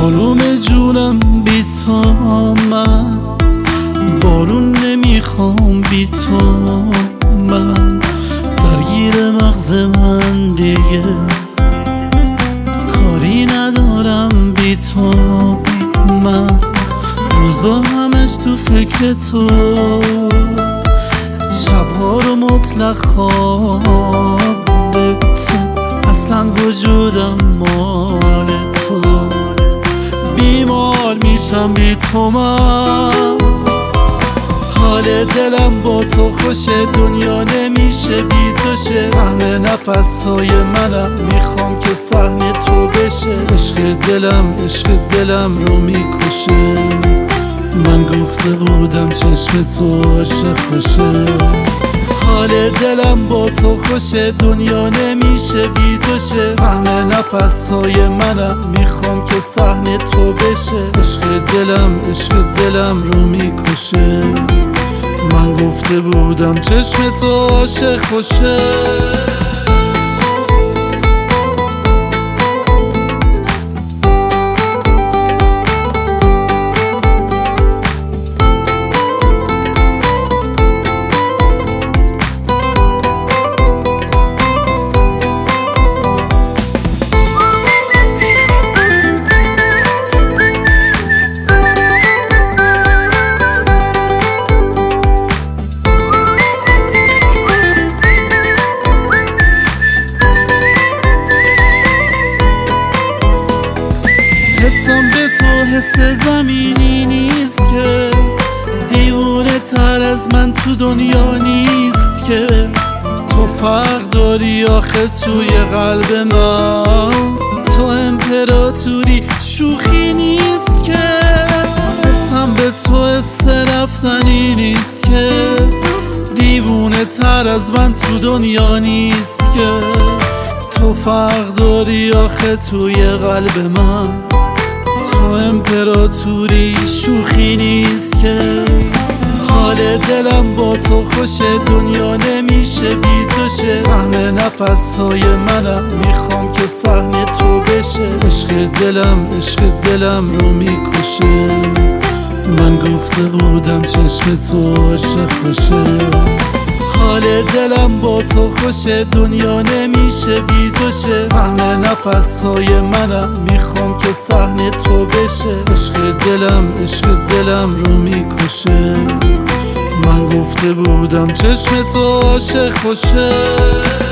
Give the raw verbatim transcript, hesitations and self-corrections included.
آروم جونم بی تو من، بارون نمیخوام بی تو من، درگیر مغز من دیگه کاری ندارم بی تو من، روزا همش تو فکر تو، شبها رو مطلق خواب تو، اصلا وجودم مال تو، بیمار میشم بی تو من، حال دلم با تو خوشه، دنیا نمیشه بی تو شه، سهم نفس های منم میخوام که سهم تو بشه، عشق دلم عشق دلم رو میکشه، من گفته بودم چشم تو عاشق خوشه، حال دلم با تو خوشه، دنیا نمیشه بی تو شه، سهم نفس های منم میخوام که سهم تو بشه، عشق دلم عشق دلم رو میکشه، من گفته بودم چشم تو عاشق خوشه. حسم به تو حس زمینی نیست که، دیوونه تر از من تو دنیا نیست که، تو فرق داری آخه توی قلب من، تو امپراتوری شوخی نیست که، حسم به تو حس رفتنی نیست که، دیوونه تر از من تو دنیا نیست که، تو فرق داری آخه توی قلب من، تو امپراتوری شوخی نیست که، حال دلم با تو خوشه، دنیا نمیشه بی تو شه، سهم نفس های منم میخوام که سهم تو بشه، عشق دلم عشق دلم رو میکشه، من گفته بودم چشم تو عاشق خوشه، حال دلم با تو خوشه، دنیا نمیشه بی تو شه، سهم نفس های منم میخوام که سهم تو بشه، عشق دلم عشق دلم رو میکشه، من گفته بودم چشم تو عاشق خوشه.